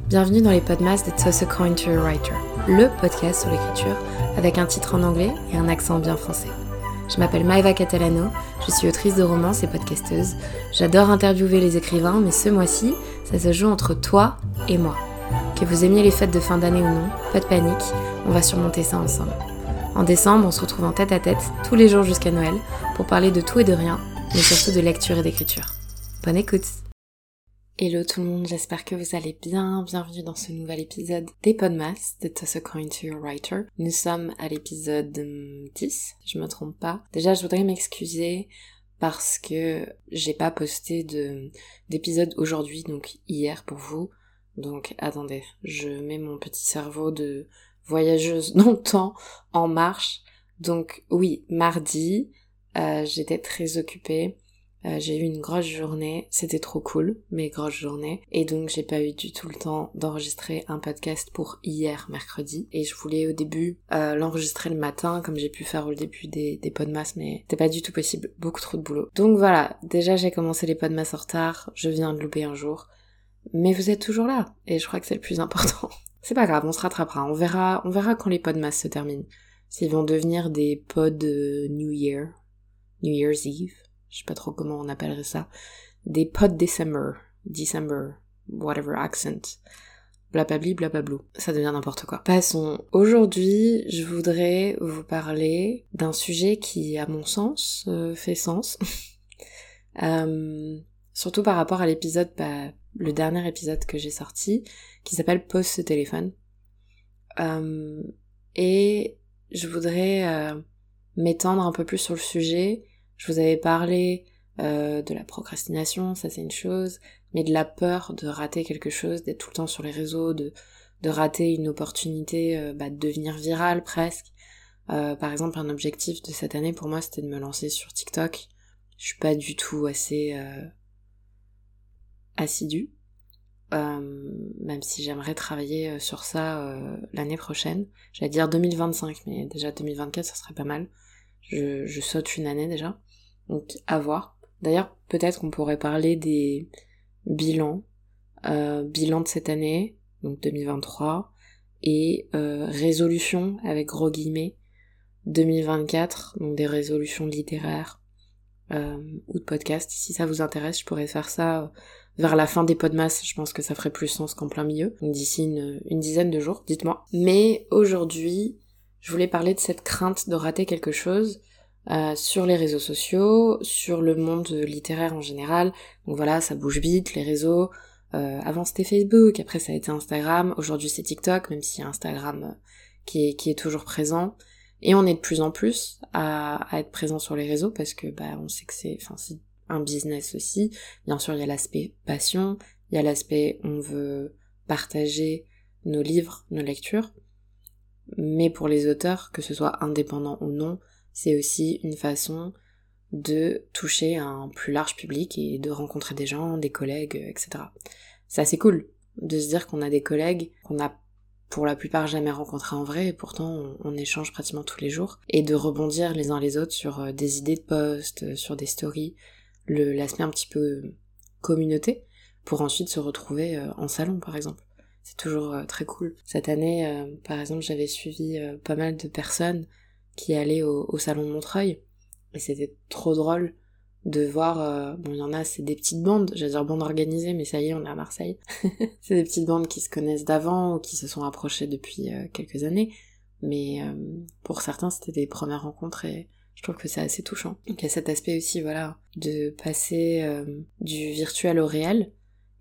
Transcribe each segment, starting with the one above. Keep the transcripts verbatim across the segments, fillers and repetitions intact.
Bienvenue dans les podcasts de Toss a Coin to a Writer, le podcast sur l'écriture avec un titre en anglais et un accent bien français. Je m'appelle Maeva Catalano, je suis autrice de romances et podcasteuse. J'adore interviewer les écrivains, mais ce mois-ci, ça se joue entre toi et moi. Que vous aimiez les fêtes de fin d'année ou non, pas de panique, on va surmonter ça ensemble. En décembre, on se retrouve en tête à tête, tous les jours jusqu'à Noël, pour parler de tout et de rien, mais surtout de lecture et d'écriture. Bonne écoute! Hello tout le monde, j'espère que vous allez bien. Bienvenue dans ce nouvel épisode des podcasts de Toss a Coin to a Writer. Nous sommes à l'épisode dix, je me trompe pas. Déjà, je voudrais m'excuser parce que j'ai pas posté de, d'épisode aujourd'hui, donc hier pour vous. Donc attendez, je mets mon petit cerveau de voyageuse dans le temps en marche. Donc oui, mardi, euh, j'étais très occupée. Euh, j'ai eu une grosse journée, c'était trop cool, mes grosses journées, et donc j'ai pas eu du tout le temps d'enregistrer un podcast pour hier, mercredi, et je voulais au début euh, l'enregistrer le matin, comme j'ai pu faire au début des, des podcasts, mais c'était pas du tout possible, beaucoup trop de boulot. Donc voilà, déjà j'ai commencé les podcasts en retard, je viens de louper un jour, mais vous êtes toujours là, et je crois que c'est le plus important. C'est pas grave, on se rattrapera, on verra, on verra quand les podcasts se terminent, s'ils vont devenir des pods euh, New Year, New Year's Eve, je sais pas trop comment on appellerait ça, des pods December, December, whatever accent, blababli blabablou, ça devient n'importe quoi. Passons, aujourd'hui je voudrais vous parler d'un sujet qui à mon sens euh, fait sens, euh, surtout par rapport à l'épisode, bah, le dernier épisode que j'ai sorti, qui s'appelle Pose ce téléphone, euh, et je voudrais euh, m'étendre un peu plus sur le sujet. Je vous avais parlé euh, de la procrastination, ça c'est une chose, mais de la peur de rater quelque chose, d'être tout le temps sur les réseaux, de, de rater une opportunité, euh, bah, de devenir virale presque. Euh, par exemple, un objectif de cette année pour moi c'était de me lancer sur TikTok. Je suis pas du tout assez euh, assidue, euh, même si j'aimerais travailler sur ça euh, l'année prochaine. J'allais dire deux mille vingt-cinq, mais déjà deux mille vingt-quatre ça serait pas mal. Je, je saute une année déjà. Donc, à voir. D'ailleurs, peut-être qu'on pourrait parler des bilans. Euh, bilan de cette année, donc deux mille vingt-trois, et euh, résolutions, avec gros guillemets, deux mille vingt-quatre, donc des résolutions littéraires euh, ou de podcast. Si ça vous intéresse, je pourrais faire ça vers la fin des podcasts. Je pense que ça ferait plus sens qu'en plein milieu. Donc d'ici une, une dizaine de jours, dites-moi. Mais aujourd'hui, je voulais parler de cette crainte de rater quelque chose, Euh, sur les réseaux sociaux, sur le monde littéraire en général. Donc voilà, ça bouge vite, les réseaux. Euh, avant c'était Facebook, après ça a été Instagram, aujourd'hui c'est TikTok, même s'il y a Instagram euh, qui est, qui est toujours présent. Et on est de plus en plus à, à être présent sur les réseaux parce que bah on sait que c'est, enfin c'est un business aussi. Bien sûr il y a l'aspect passion, il y a l'aspect on veut partager nos livres, nos lectures. Mais pour les auteurs, que ce soit indépendant ou non, c'est aussi une façon de toucher un plus large public et de rencontrer des gens, des collègues, et cetera. C'est assez cool de se dire qu'on a des collègues qu'on a pour la plupart jamais rencontrés en vrai et pourtant on, on échange pratiquement tous les jours et de rebondir les uns les autres sur des idées de posts, sur des stories, le, l'aspect un petit peu communauté pour ensuite se retrouver en salon par exemple. C'est toujours très cool. Cette année, euh, par exemple, j'avais suivi euh, pas mal de personnes qui allaient au, au salon de Montreuil, et c'était trop drôle de voir, euh, bon il y en a c'est des petites bandes, j'allais dire bandes organisées, mais ça y est on est à Marseille, c'est des petites bandes qui se connaissent d'avant, ou qui se sont rapprochées depuis euh, quelques années, mais euh, pour certains c'était des premières rencontres, et je trouve que c'est assez touchant. Donc il y a cet aspect aussi, voilà, de passer euh, du virtuel au réel,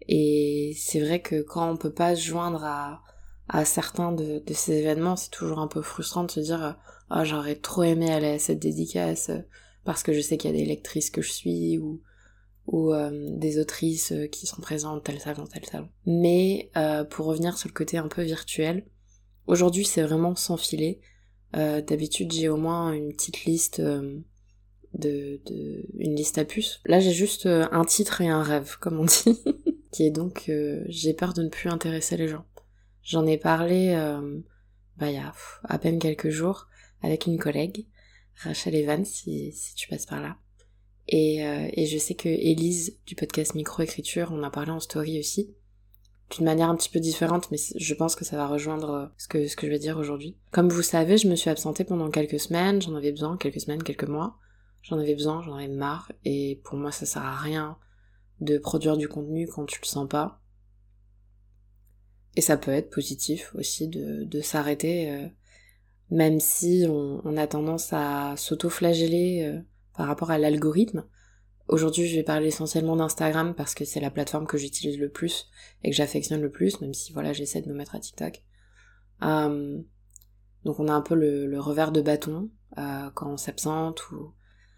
et c'est vrai que quand on peut pas se joindre à, à certains de, de ces événements, c'est toujours un peu frustrant de se dire « Oh, j'aurais trop aimé aller à cette dédicace parce que je sais qu'il y a des lectrices que je suis ou, ou euh, des autrices qui sont présentes, tel salon, tel salon. » Mais euh, pour revenir sur le côté un peu virtuel, aujourd'hui c'est vraiment sans filet. Euh, d'habitude j'ai au moins une petite liste, euh, de, de une liste à puces. Là j'ai juste un titre et un rêve, comme on dit, qui est donc euh, j'ai peur de ne plus intéresser les gens. J'en ai parlé euh, bah il y a pff, à peine quelques jours avec une collègue, Rachel Evans, si, si tu passes par là. Et, euh, et je sais que Élise, du podcast Micro-écriture, on a parlé en story aussi. d'une manière un petit peu différente, mais je pense que ça va rejoindre ce que, ce que je vais dire aujourd'hui. Comme vous savez, je me suis absentée pendant quelques semaines, j'en avais besoin, quelques semaines, quelques mois. J'en avais besoin, j'en avais marre, et pour moi ça sert à rien de produire du contenu quand tu le sens pas. Et ça peut être positif aussi de, de s'arrêter, euh, même si on, on a tendance à s'auto-flageller euh, par rapport à l'algorithme. Aujourd'hui, je vais parler essentiellement d'Instagram parce que c'est la plateforme que j'utilise le plus et que j'affectionne le plus, même si voilà, j'essaie de me mettre à TikTok. Euh, donc on a un peu le, le revers de bâton euh, quand on s'absente ou...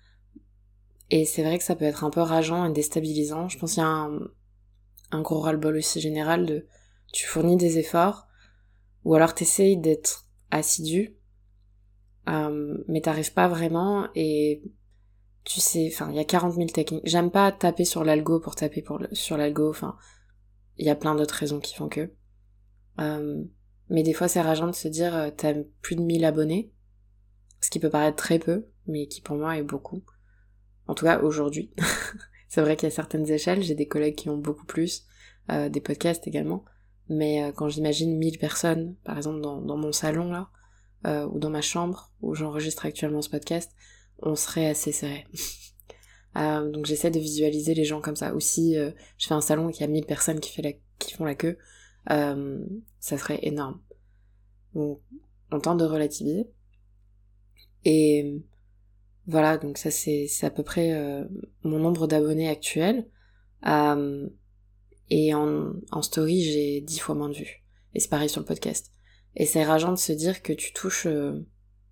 Et c'est vrai que ça peut être un peu rageant et déstabilisant. Je pense qu'il y a un, un gros ras-le-bol aussi général de... Tu fournis des efforts, ou alors t'essayes d'être assidu, euh, mais t'arrives pas vraiment et... Tu sais, enfin, il y a quarante mille techniques. J'aime pas taper sur l'algo pour taper pour le, sur l'algo, enfin, il y a plein d'autres raisons qui font que. Euh, mais des fois, c'est rageant de se dire, euh, t'as plus de mille abonnés, ce qui peut paraître très peu, mais qui pour moi est beaucoup. En tout cas, aujourd'hui. C'est vrai qu'il y a certaines échelles, j'ai des collègues qui ont beaucoup plus, euh, des podcasts également, mais euh, quand j'imagine mille personnes, par exemple dans, dans mon salon, là, euh, ou dans ma chambre, où j'enregistre actuellement ce podcast, on serait assez serré. euh, donc j'essaie de visualiser les gens comme ça. Ou si euh, je fais un salon et qu'il y a mille personnes qui, fait la, qui font la queue, euh, ça serait énorme. Donc on tente de relativiser. Et voilà, donc ça c'est, c'est à peu près euh, mon nombre d'abonnés actuel. Euh, et en, en story, j'ai dix fois moins de vues. Et c'est pareil sur le podcast. Et c'est rageant de se dire que tu touches euh,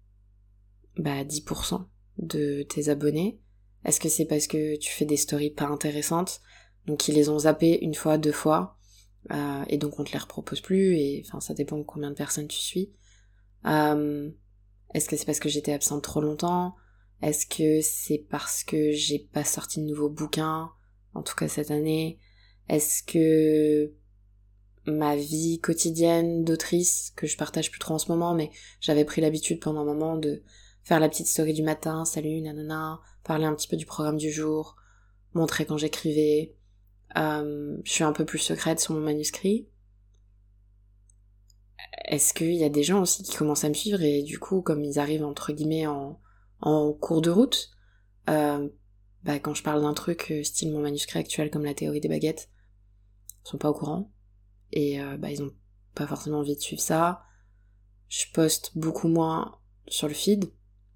bah dix pour cent de tes abonnés. Est-ce que c'est parce que tu fais des stories pas intéressantes, donc ils les ont zappées une fois, deux fois, euh, et donc on te les repropose plus, et enfin ça dépend de combien de personnes tu suis. Euh, est-ce que c'est parce que j'étais absente trop longtemps? Est-ce que c'est parce que j'ai pas sorti de nouveaux bouquins, en tout cas cette année? Est-ce que ma vie quotidienne d'autrice, que je partage plus trop en ce moment, mais j'avais pris l'habitude pendant un moment de faire la petite story du matin, salut, nanana, parler un petit peu du programme du jour, montrer quand j'écrivais, euh, je suis un peu plus secrète sur mon manuscrit. Est-ce qu'il y a des gens aussi qui commencent à me suivre et du coup, comme ils arrivent entre guillemets en, en cours de route, euh, bah quand je parle d'un truc style mon manuscrit actuel comme la théorie des baguettes, ils sont pas au courant et euh, bah ils ont pas forcément envie de suivre ça. Je poste beaucoup moins sur le feed.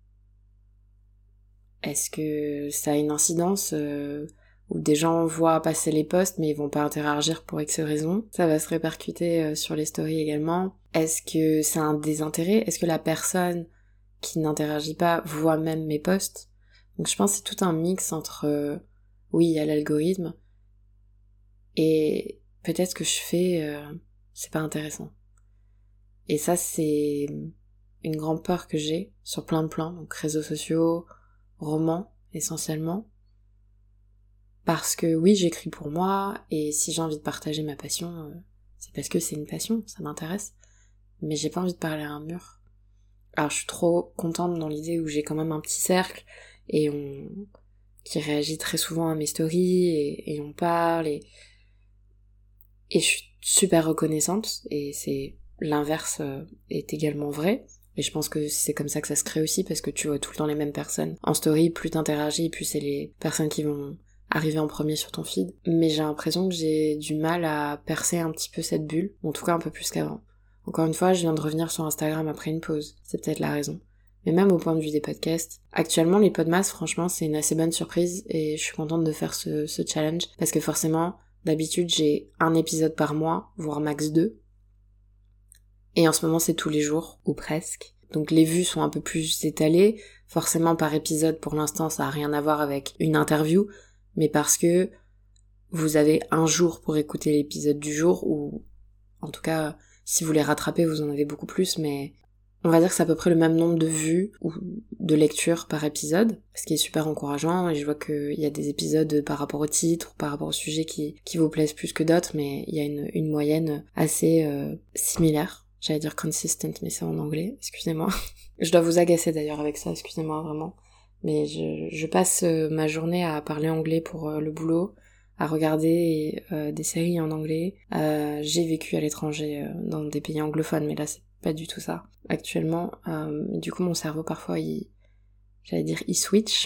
Est-ce que ça a une incidence euh, où des gens voient passer les posts mais ils vont pas interagir pour X raisons? Ça va se répercuter euh, sur les stories également. Est-ce que c'est un désintérêt? Est-ce que la personne qui n'interagit pas voit même mes posts? Donc je pense que c'est tout un mix entre euh, oui, il y a l'algorithme et peut-être ce que je fais euh, c'est pas intéressant. Et ça c'est une grande peur que j'ai sur plein de plans, donc réseaux sociaux, romans essentiellement, parce que oui j'écris pour moi et si j'ai envie de partager ma passion euh, c'est parce que c'est une passion, ça m'intéresse, mais j'ai pas envie de parler à un mur. Alors je suis trop contente dans l'idée où j'ai quand même un petit cercle et on qui réagit très souvent à mes stories et, et on parle et et je suis super reconnaissante et c'est l'inverse euh, est également vrai. Et je pense que c'est comme ça que ça se crée aussi, parce que tu vois tout le temps les mêmes personnes. En story, plus t'interagis, plus c'est les personnes qui vont arriver en premier sur ton feed. Mais j'ai l'impression que j'ai du mal à percer un petit peu cette bulle, en tout cas un peu plus qu'avant. Encore une fois, je viens de revenir sur Instagram après une pause, c'est peut-être la raison. Mais même au point de vue des podcasts, actuellement les podmas, franchement, c'est une assez bonne surprise et je suis contente de faire ce, ce challenge, parce que forcément, d'habitude j'ai un épisode par mois, voire max deux. Et en ce moment, c'est tous les jours, ou presque. Donc les vues sont un peu plus étalées. Forcément, par épisode, pour l'instant, ça a rien à voir avec une interview, mais parce que vous avez un jour pour écouter l'épisode du jour, ou en tout cas, si vous les rattrapez, vous en avez beaucoup plus, mais on va dire que c'est à peu près le même nombre de vues ou de lectures par épisode, ce qui est super encourageant, et je vois qu'il y a des épisodes par rapport au titre, par rapport au sujet qui, qui vous plaisent plus que d'autres, mais il y a une, une moyenne assez euh, similaire. J'allais dire consistent, mais c'est en anglais, excusez-moi. Je dois vous agacer d'ailleurs avec ça, excusez-moi vraiment. Mais je, je passe euh, ma journée à parler anglais pour euh, le boulot, à regarder euh, des séries en anglais. Euh, j'ai vécu à l'étranger, euh, dans des pays anglophones, mais là c'est pas du tout ça actuellement. Euh, du coup mon cerveau parfois il, j'allais dire il switch.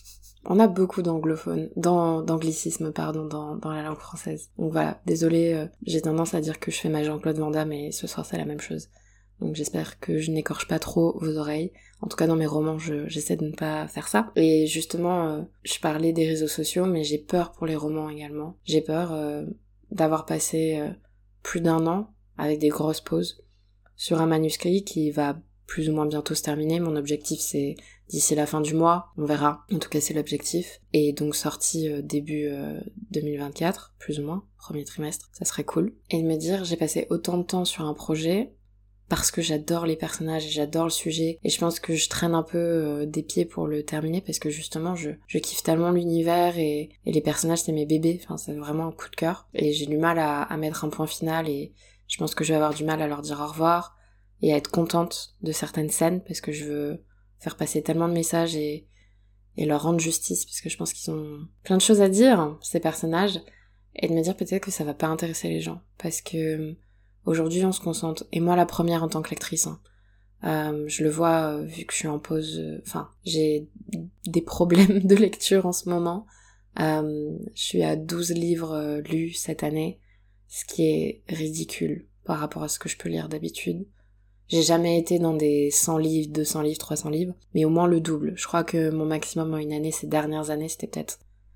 On a beaucoup d'anglophones, dans, d'anglicisme pardon, dans, dans la langue française. Donc voilà, désolée, euh, j'ai tendance à dire que je fais ma Jean-Claude Van Damme, mais ce soir c'est la même chose. Donc j'espère que je n'écorche pas trop vos oreilles. En tout cas dans mes romans, je, j'essaie de ne pas faire ça. Et justement, euh, je parlais des réseaux sociaux, mais j'ai peur pour les romans également. J'ai peur euh, d'avoir passé euh, plus d'un an, avec des grosses pauses, sur un manuscrit qui va plus ou moins bientôt se terminer. Mon objectif c'est d'ici la fin du mois, on verra. En tout cas c'est l'objectif. Et donc sorti euh, début euh, deux mille vingt-quatre, plus ou moins, premier trimestre, ça serait cool. Et de me dire j'ai passé autant de temps sur un projet parce que j'adore les personnages et j'adore le sujet, et je pense que je traîne un peu euh, des pieds pour le terminer parce que justement je, je kiffe tellement l'univers et, et les personnages c'est mes bébés, enfin c'est vraiment un coup de cœur, et j'ai du mal à, à mettre un point final, et je pense que je vais avoir du mal à leur dire au revoir et à être contente de certaines scènes parce que je veux faire passer tellement de messages et, et leur rendre justice parce que je pense qu'ils ont plein de choses à dire, ces personnages, et de me dire peut-être que ça va pas intéresser les gens parce que aujourd'hui, on se concentre, et moi la première en tant que lectrice, hein. Euh, je le vois euh, vu que je suis en pause, enfin, euh, j'ai des problèmes de lecture en ce moment. Euh, je suis à douze livres euh, lus cette année, ce qui est ridicule par rapport à ce que je peux lire d'habitude. J'ai jamais été dans des cent livres, deux cents livres, trois cents livres, mais au moins le double. Je crois que mon maximum en une année, ces dernières années, c'était peut-être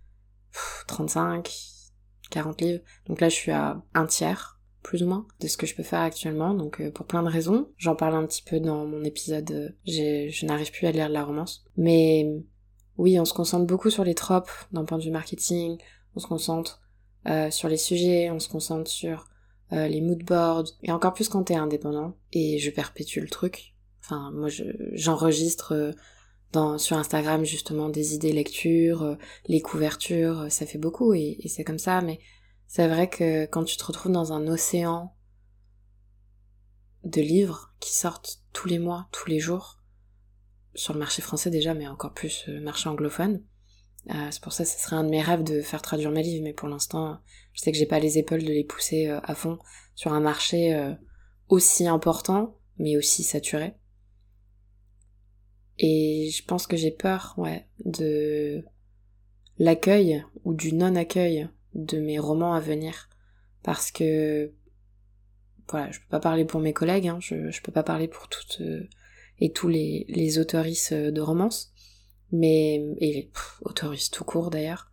pff, trente-cinq, quarante livres. Donc là, je suis à un tiers, plus ou moins, de ce que je peux faire actuellement, donc euh, pour plein de raisons. J'en parle un petit peu dans mon épisode, euh, j'ai, je n'arrive plus à lire de la romance. Mais oui, on se concentre beaucoup sur les tropes d'un point de vue marketing, on se concentre euh, sur les sujets, on se concentre sur euh, les mood boards, et encore plus quand t'es indépendant, et je perpétue le truc. Enfin, moi je, j'enregistre euh, dans, sur Instagram justement des idées lecture, euh, les couvertures, euh, ça fait beaucoup, et, et c'est comme ça, mais c'est vrai que quand tu te retrouves dans un océan de livres qui sortent tous les mois, tous les jours, sur le marché français déjà, mais encore plus le marché anglophone, euh, c'est pour ça que ce serait un de mes rêves de faire traduire mes livres, mais pour l'instant, je sais que j'ai pas les épaules de les pousser euh, à fond sur un marché euh, aussi important, mais aussi saturé. Et je pense que j'ai peur, ouais, de l'accueil ou du non-accueil de mes romans à venir, parce que voilà, je peux pas parler pour mes collègues, hein, je, je peux pas parler pour toutes euh, et tous les, les autoristes de romance, mais et les pff, autoristes tout court d'ailleurs.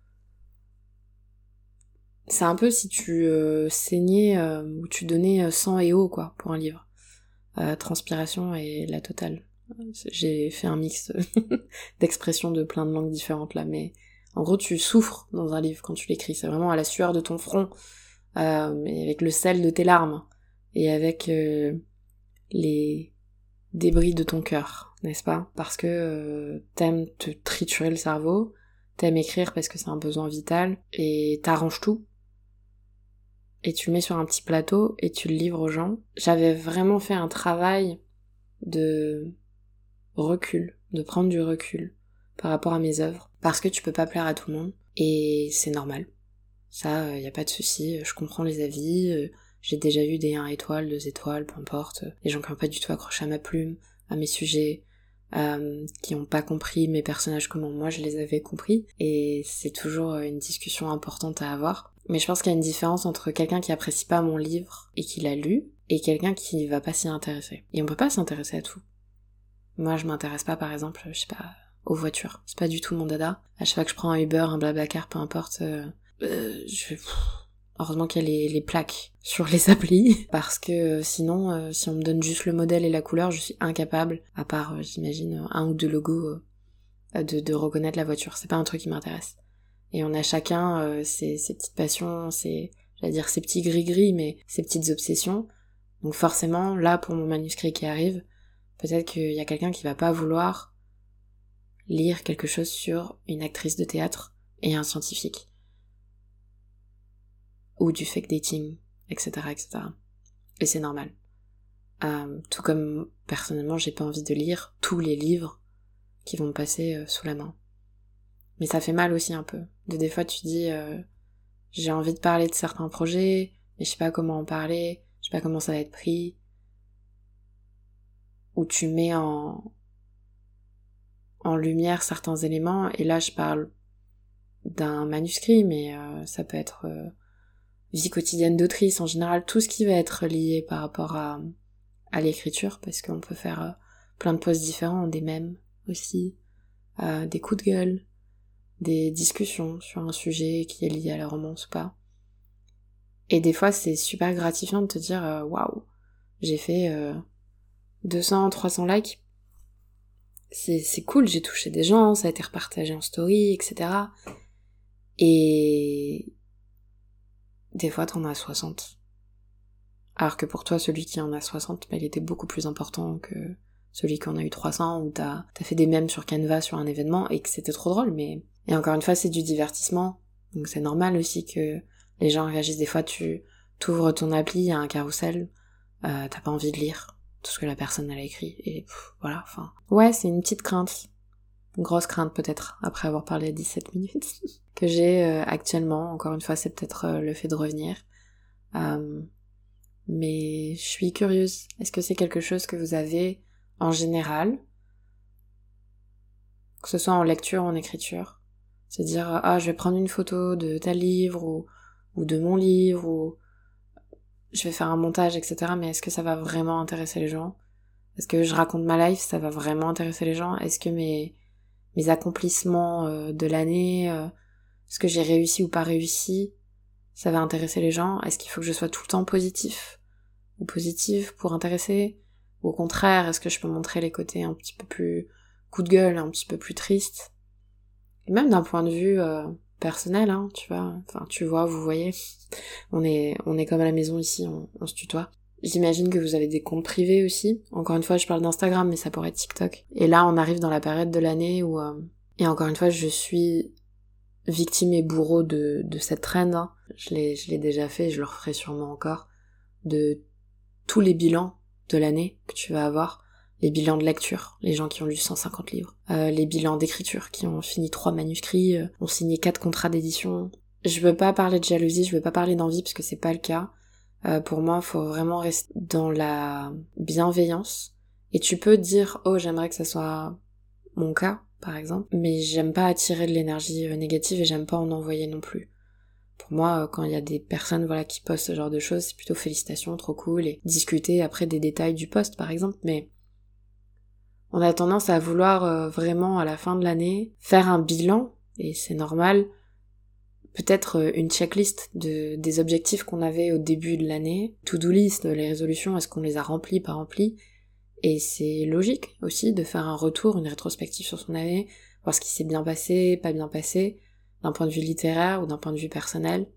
C'est un peu si tu euh, saignais euh, ou tu donnais sang et eau quoi pour un livre. Euh, transpiration et la totale. J'ai fait un mix d'expressions de plein de langues différentes là, mais en gros tu souffres dans un livre quand tu l'écris, c'est vraiment à la sueur de ton front, euh, mais avec le sel de tes larmes et avec euh, les débris de ton cœur, n'est-ce pas? Parce que euh, t'aimes te triturer le cerveau, t'aimes écrire parce que c'est un besoin vital, et t'arranges tout, et tu le mets sur un petit plateau et tu le livres aux gens. J'avais vraiment fait un travail de recul, de prendre du recul par rapport à mes œuvres, parce que tu peux pas plaire à tout le monde, et c'est normal. Ça, y a pas de souci, je comprends les avis, j'ai déjà eu des un étoile, deux étoiles, peu importe, des gens qui ont pas du tout accroché à ma plume, à mes sujets, euh, qui ont pas compris mes personnages comment moi je les avais compris, et c'est toujours une discussion importante à avoir. Mais je pense qu'il y a une différence entre quelqu'un qui apprécie pas mon livre et qui l'a lu, et quelqu'un qui va pas s'y intéresser. Et on peut pas s'intéresser à tout. Moi je m'intéresse pas par exemple, je sais pas, aux voitures. C'est pas du tout mon dada. À chaque fois que je prends un Uber, un Blablacar, peu importe, euh, euh, je vais... Heureusement qu'il y a les, les plaques sur les applis, parce que euh, sinon, euh, si on me donne juste le modèle et la couleur, je suis incapable, à part, euh, j'imagine, un ou deux logos, euh, de, de reconnaître la voiture. C'est pas un truc qui m'intéresse. Et on a chacun euh, ses, ses petites passions, ses, j'allais dire ses petits gris-gris, mais ses petites obsessions. Donc forcément, là, pour mon manuscrit qui arrive, peut-être qu'il y a quelqu'un qui va pas vouloir lire quelque chose sur une actrice de théâtre et un scientifique. Ou du fake dating, et cetera, et cetera. Et c'est normal. Euh, tout comme, personnellement, j'ai pas envie de lire tous les livres qui vont me passer euh, sous la main. Mais ça fait mal aussi un peu. De des fois, tu dis, euh, j'ai envie de parler de certains projets, mais je sais pas comment en parler, je sais pas comment ça va être pris. Où tu mets en, en lumière certains éléments, et là je parle d'un manuscrit, mais euh, ça peut être euh, vie quotidienne d'autrice, en général, tout ce qui va être lié par rapport à, à l'écriture, parce qu'on peut faire euh, plein de posts différents, des mèmes aussi, euh, des coups de gueule, des discussions sur un sujet qui est lié à la romance ou pas. Et des fois c'est super gratifiant de te dire euh, waouh, j'ai fait euh, deux cents, trois cents likes, c'est, c'est cool, j'ai touché des gens, ça a été repartagé en story, et cetera. Et des fois t'en as soixante. Alors que pour toi, celui qui en a soixante, bah, il était beaucoup plus important que celui qui en a eu trois cents, ou t'as, t'as fait des mèmes sur Canva sur un événement et que c'était trop drôle, mais... Et encore une fois, c'est du divertissement, donc c'est normal aussi que les gens réagissent. Des fois, tu t'ouvres ton appli, il y a un carrousel, euh, t'as pas envie de lire tout ce que la personne elle a écrit, et pff, voilà, enfin... Ouais, c'est une petite crainte, une grosse crainte peut-être, après avoir parlé dix-sept minutes, que j'ai euh, actuellement. Encore une fois, c'est peut-être euh, le fait de revenir. Euh, mais je suis curieuse, est-ce que c'est quelque chose que vous avez en général, que ce soit en lecture ou en écriture? C'est-à-dire, ah, je vais prendre une photo de tel livre, ou, ou de mon livre, ou je vais faire un montage, et cetera. Mais est-ce que ça va vraiment intéresser les gens? Est-ce que je raconte ma life, ça va vraiment intéresser les gens? Est-ce que mes, mes accomplissements euh, de l'année, euh, ce que j'ai réussi ou pas réussi, ça va intéresser les gens? Est-ce qu'il faut que je sois tout le temps positif ou positive pour intéresser? Ou au contraire, est-ce que je peux montrer les côtés un petit peu plus coup de gueule, un petit peu plus triste? Et même d'un point de vue euh, personnel, hein, tu vois, enfin tu vois, vous voyez, on est on est comme à la maison ici, on, on se tutoie. J'imagine que vous avez des comptes privés aussi. Encore une fois, je parle d'Instagram, mais ça pourrait être TikTok. Et là, on arrive dans la période de l'année où... Euh... Et encore une fois, je suis victime et bourreau de, de cette trend. Hein. Je l'ai, je l'ai déjà fait, je le referai sûrement encore. De tous les bilans de l'année que tu vas avoir. Les bilans de lecture, les gens qui ont lu cent cinquante livres. Euh, les bilans d'écriture, qui ont fini trois manuscrits, euh, ont signé quatre contrats d'édition. Je veux pas parler de jalousie, je veux pas parler d'envie, parce que c'est pas le cas. Euh, pour moi, faut vraiment rester dans la bienveillance. Et tu peux dire, oh, j'aimerais que ça soit mon cas, par exemple, mais j'aime pas attirer de l'énergie négative et j'aime pas en envoyer non plus. Pour moi, quand il y a des personnes voilà qui postent ce genre de choses, c'est plutôt félicitations, trop cool, et discuter après des détails du post, par exemple, mais on a tendance à vouloir euh, vraiment, à la fin de l'année, faire un bilan, et c'est normal, peut-être une checklist de, des objectifs qu'on avait au début de l'année, to-do list, les résolutions, est-ce qu'on les a remplis, pas remplis, et c'est logique aussi de faire un retour, une rétrospective sur son année, voir ce qui s'est bien passé, pas bien passé, d'un point de vue littéraire ou d'un point de vue personnel.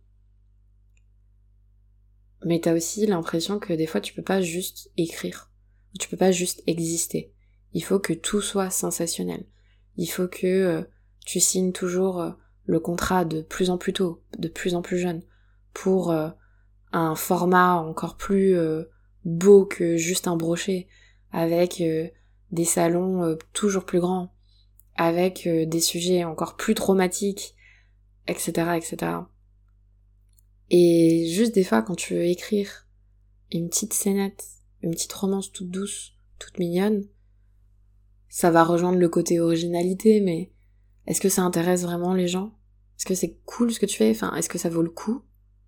Mais t'as aussi l'impression que des fois tu peux pas juste écrire, tu peux pas juste exister. Il faut que tout soit sensationnel. Il faut que euh, tu signes toujours euh, le contrat de plus en plus tôt, de plus en plus jeune, pour euh, un format encore plus euh, beau que juste un brochet, avec euh, des salons euh, toujours plus grands, avec euh, des sujets encore plus traumatiques, et cetera, et cetera. Et juste des fois, quand tu veux écrire une petite scénette, une petite romance toute douce, toute mignonne, ça va rejoindre le côté originalité, mais est-ce que ça intéresse vraiment les gens? Est-ce que c'est cool ce que tu fais? Enfin, est-ce que ça vaut le coup?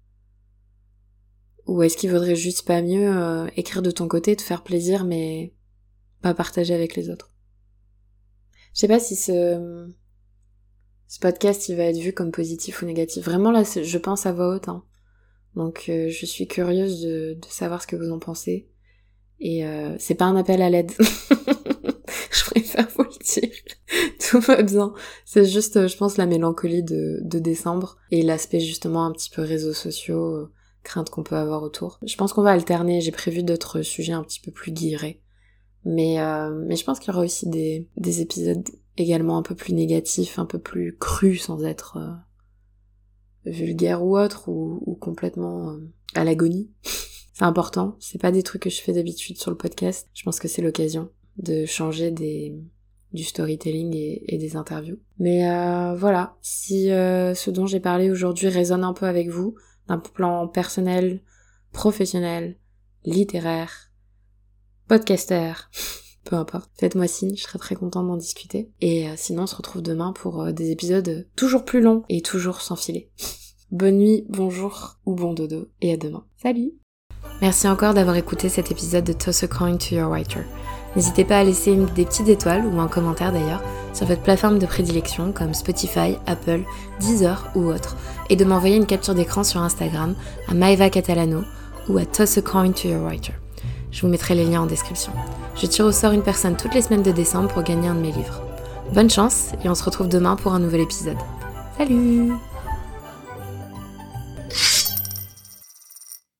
Ou est-ce qu'il vaudrait juste pas mieux euh, écrire de ton côté, te faire plaisir, mais pas partager avec les autres? Je sais pas si ce, ce podcast il va être vu comme positif ou négatif. Vraiment là, je pense à voix haute. Hein. Donc euh, je suis curieuse de, de savoir ce que vous en pensez. Et euh, c'est pas un appel à l'aide. Je préfère vous le dire. Tout va bien. C'est juste, je pense, la mélancolie de, de décembre et l'aspect justement un petit peu réseaux sociaux, euh, crainte qu'on peut avoir autour. Je pense qu'on va alterner. J'ai prévu d'autres sujets un petit peu plus guillerés. Mais, euh, mais je pense qu'il y aura aussi des, des épisodes également un peu plus négatifs, un peu plus crus sans être euh, vulgaire ou autre, ou, ou complètement euh, à l'agonie. C'est important, c'est pas des trucs que je fais d'habitude sur le podcast. Je pense que c'est l'occasion de changer des, du storytelling et, et des interviews. Mais euh, voilà, si euh, ce dont j'ai parlé aujourd'hui résonne un peu avec vous, d'un plan personnel, professionnel, littéraire, podcaster, peu importe, faites-moi signe, je serai très contente d'en discuter. Et euh, sinon on se retrouve demain pour euh, des épisodes toujours plus longs et toujours sans filet. Bonne nuit, bonjour ou bon dodo, et à demain. Salut! Merci encore d'avoir écouté cet épisode de Toss a Coin to Your Writer. N'hésitez pas à laisser une, des petites étoiles, ou un commentaire d'ailleurs, sur votre plateforme de prédilection comme Spotify, Apple, Deezer ou autre, et de m'envoyer une capture d'écran sur Instagram à Maeva Catalano ou à Toss a Coin to Your Writer. Je vous mettrai les liens en description. Je tire au sort une personne toutes les semaines de décembre pour gagner un de mes livres. Bonne chance et on se retrouve demain pour un nouvel épisode. Salut!